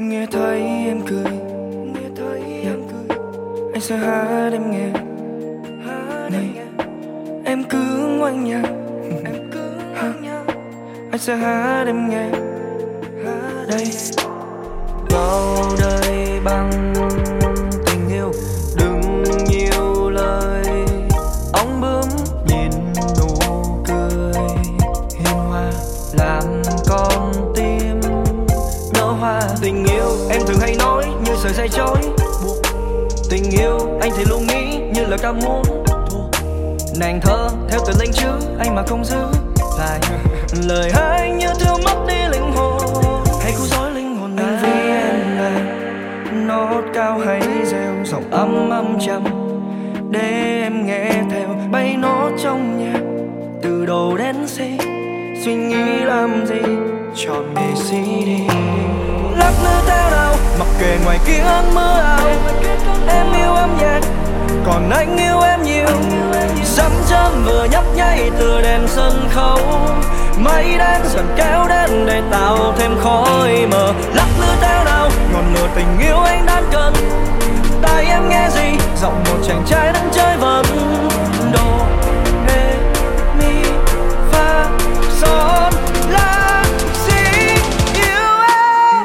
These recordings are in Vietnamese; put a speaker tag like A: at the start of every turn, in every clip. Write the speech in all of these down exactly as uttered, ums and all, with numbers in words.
A: Nghe thấy em cười, nghe thấy em cười, anh sẽ hát em nghe. Này, em cứ ngoan nha, em cứ ngoan nha, anh sẽ hát em nghe. Đây, vào đời bằng tình yêu, đừng nhiều lời, ống bướm nhìn nụ cười hiền hòa, làm con tim nở hoa. Tình yêu em thường hay nói như sợi dây chói buộc, tình yêu anh thì luôn nghĩ như là ca muốn. Nàng thơ theo từng linh chữ anh mà không giữ lại, lời hai anh như thiếu mất đi linh hồn. Hãy cứu rỗi linh hồn anh vì em là nốt cao hay reo giọng âm âm trầm, để em nghe theo bay nốt trong nhạc từ đầu đến si. Suy nghĩ làm gì chọn nghệ sĩ đi, lắc lư theo nào mặc kệ ngoài kia mưa ảo. Em yêu âm nhạc còn anh yêu em nhiều, dẫm chân vừa nhấp nháy từ đèn sân khấu. Mây đen dần kéo đến để tạo thêm khói mờ, lắc lư theo nào ngọn lửa tình yêu anh đang cần. Tai em nghe gì giọng một chàng trai đang chơi vần, do re mi fa son la si. Yêu em,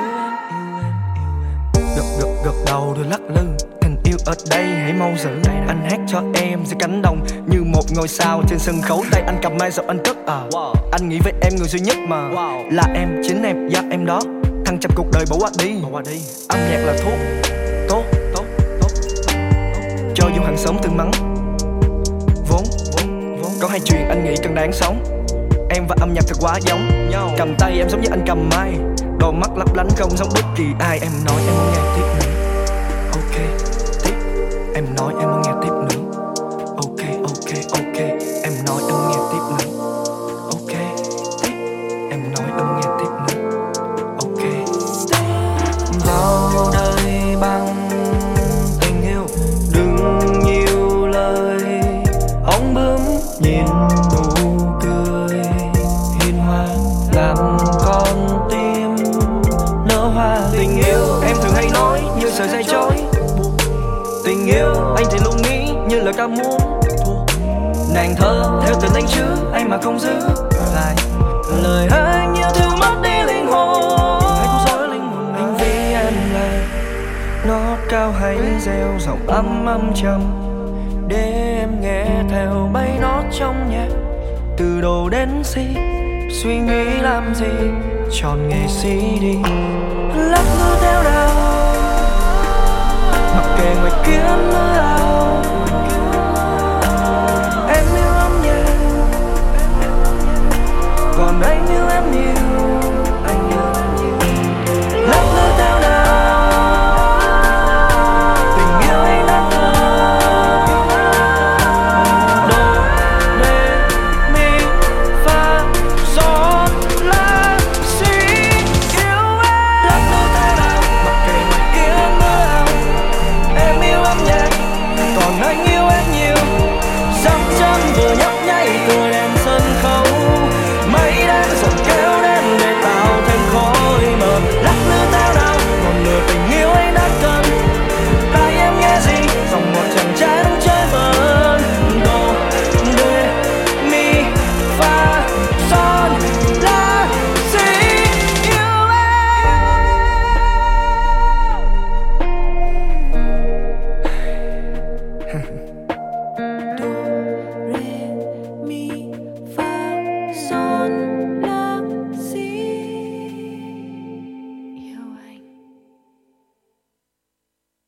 A: gật gật gật đầu rồi lắc lư. Tình yêu ở đây hãy mau giữ, anh hát cho em dưới cánh đồng như một ngôi sao trên sân khấu. Tay anh cầm mai giọng anh cất à, anh nghĩ về em người duy nhất mà là em, chính em, do em đó. Thăng trầm cuộc đời bỏ qua đi, âm nhạc là thuốc tốt, tốt, tốt, cho dù hàng xóm từng mắng. Vốn, vốn, vốn có hai chuyện anh nghĩ cần đáng sống, em và âm nhạc thật quá giống. Cầm tay em giống như anh cầm mai, đôi mắt lấp lánh không giống bất kỳ ai. Em nói em muốn nghe tiếp nữa, ok, tiếp. Em nói em muốn nghe tiếp nữa, ok, ok, ok. Em nói em muốn nghe tiếp nữa, ok, tiếp. Em nói em muốn nghe tiếp nữa, ok, tiếp. Vào đời bằng tình yêu, đừng nhiều lời, ống bướm nhìn nụ cười hiền hòa, làm con tim nở hoa. Tình yêu em thường hay nói như sợi dây chói, tình yêu anh thì luôn nghĩ như là ca muốn. Nàng thơ theo từng đánh chữ anh mà không giữ lại, lời hai anh như thiếu mất đi linh hồn. Hãy cứu rỗi linh hồn anh vì em là nốt cao hay reo giọng âm âm trầm, để em nghe theo bay nốt trong nhạc từ đầu đến si. Suy nghĩ làm gì chọn nghệ sĩ đi.